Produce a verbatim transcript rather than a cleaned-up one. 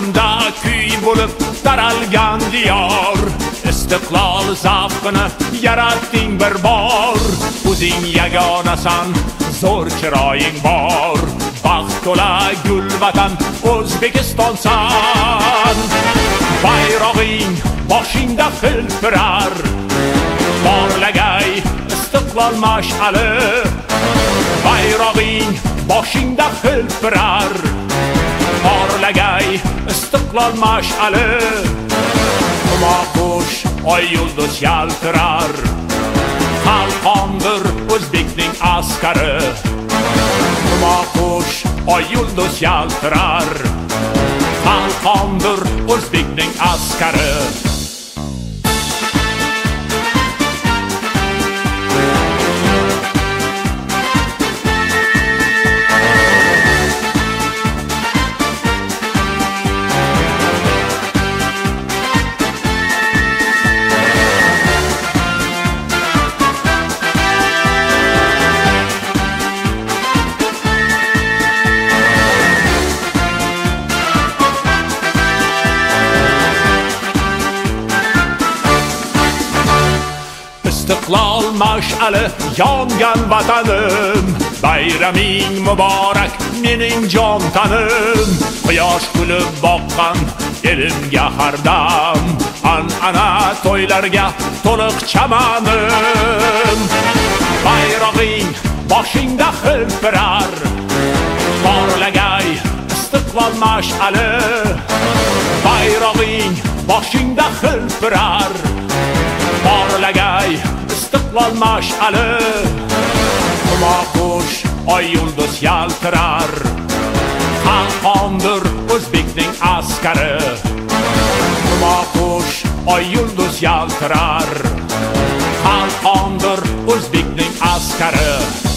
ko'nglimda kuy bo'lib taralgan diyor. Istiqlol zavqini yaratding bir bor. O'zing yagonasan, zo'r chiroying bor. Baxt to'la gul vatan O'zbekistonsan. Bayrog'ing boshingda hilpirar, porlagay istiqlol mash'ali. Bayrog'ing boshingda hilpirar, porlagay istiqlol mash'ali. Xumoxush oy yulduz yaltirar, qalqondir o'zbekning askari. Xumoxush oy yulduz yaltirar, qalqondir o'zbekning askari. Istiqlol mash'ali yongan vatanim, bayraming muborak mening jon tanim. Quyosh kulib boqqan elimga hardam, an'ana to'ylarga to'liq chamanim. Bayrog'ing boshingda hilpirar, porlagay istiqlol mash'ali. Bayrog'ing boshingda hilpirar, porlagay istiqlol mash'ali. Xumoxush oy yulduz yaltirar, qalqondir o'zbekning askari. Xumoxush oy yulduz yaltirar, qalqondir o'zbekning askari.